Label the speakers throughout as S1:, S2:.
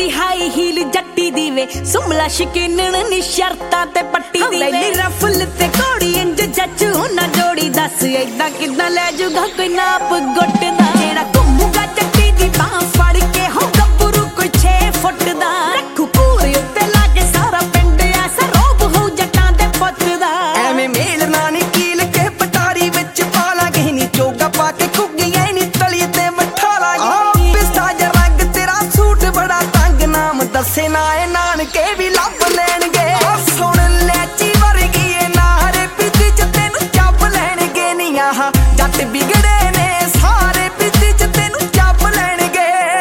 S1: दी high heel Jatti दी वे सुमला शकीनन नी शर्तां ते पट्टी दी वे रफल ते कोड़ी इंज जच्चू ना जोड़ी दस ऐदा किदां ले जूगा कोई नाप गुट दा जेड़ा घुमूगा जट्टी दी बाह फड़ के हो गब्बरू कोई 6 फुट दा रखू पूरे उत्ते लागे सारा पिंड ऐसा रोब हो जट्टां दे पुੱਤ दा
S2: ਐਵੇਂ ਮੇਲ ਨਾ ਨੀ कील के पटारी विच पा लांगे नी चोगा पा के घुग्गियां नी तली ते मठा लांगे पिस्ता जा रंग तेरा सूट बड़ा तंग नाम दसे ना ए नानके भी लभ लैणगे सुण लैची वर्गी ए नारे पिੱਤੀ च तैनू ਚੱਬ ਲੈਣਗੇ ਨੀ आह जट बिगड़े ने सारे पिੱਤੀ च तैनू ਚੱਬ ਲੈਣਗੇ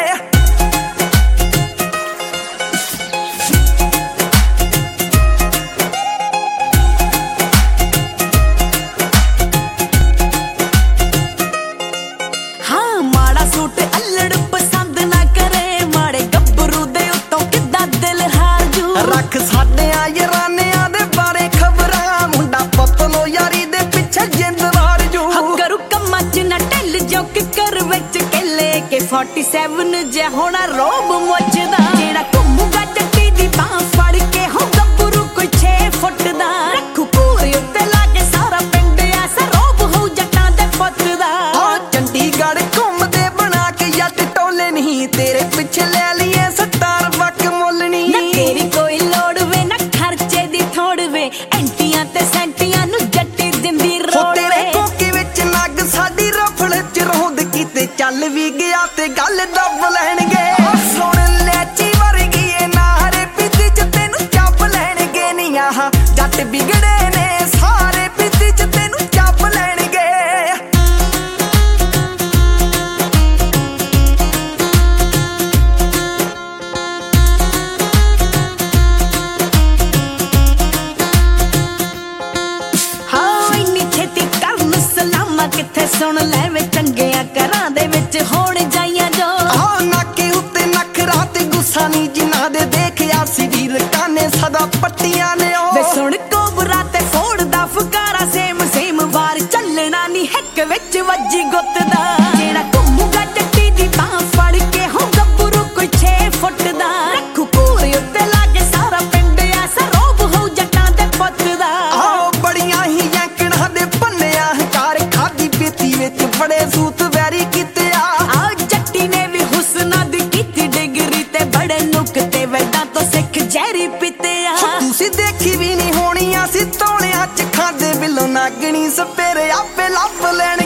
S1: हाँ माड़ा सूट अल्लड़ पसंद ना करे माड़े गब्बरू दे उत्तों किद्दां दिल हार जू
S2: रख साडियां यारानियां दे बारे खबरां मुंडा पतलो यारी दे पिछे जिंद वार जू
S1: करू कम्मां च ना ढिल जो किकर विच केले के 47 जे होना रोब मुझदा जेड़ा घुमूगा जट्टी दी बाह फड़ के हो गब्बरू कोई 6 फुट दा रखू पूरे उत्ते लागे सारा पिंड ऐसा रोब हो जट्टां दे पुੱਤ दा
S2: चंडीगढ़ घूमदे बना के जट टोले नहीं तेरे पिछे ले लिए 70 वक मुल
S1: ना
S2: नहीं
S1: तेरी कोई लोड़ वे ना खर्चे दी थोड़ वे एंटियां ते सेंटियां नु जट्टी दिंदी
S2: हो
S1: रोड़
S2: तेरे
S1: वे
S2: कोके विच नग साडी रफड़ च रौंद कीते चल भी गया ते गल दब लैणगे सुण लैची वर्गी ए नारे पिੱਤੀ च तैनू ਚੱਬ ਲੈਣਗੇ ਨੀ आह जट बिगड़े ने सारे पिੱਤੀ च तैनू ਚੱਬ ਲੈਣਗੇ
S1: हाँ इन्नी छेती करन सलामा किथे सुन ले वे चंगियां घरां दे विच होण जाइयां जो
S2: नाके उत्ते नखरा ते गुस्सा नी जिन्ना दे देखिया सरीर काने सदा पट्टियां ने
S1: वे सुन कोबरा ते फोड़दा फुकारा सेम सेम वार चलना नी हिक विच वज्जी गुੱਤ दा जेड़ा घुमूगा जट्टी दी बाह फड़ के हो गब्बरू कोई 6 फुट दा रखू पूरे उत्ते लागे सारा पिंड ऐसा रोब हो जट्टां दे पुੱਤ दा
S2: आओ बड़ियां ही यंकड़ा दे भन्निया हकार खादी पीती विच बड़े सूत वैरी कीते
S1: आ जट्टी ने भी हुस्ना दी कीती डिग्री ते बड़े नुक्ते वैदा तो सिख जहरी पीते आ
S2: तुसी देखी भी नहीं होनी असी तोलियां च खादे बिलो नागणी सपेरे आपे लभ लेने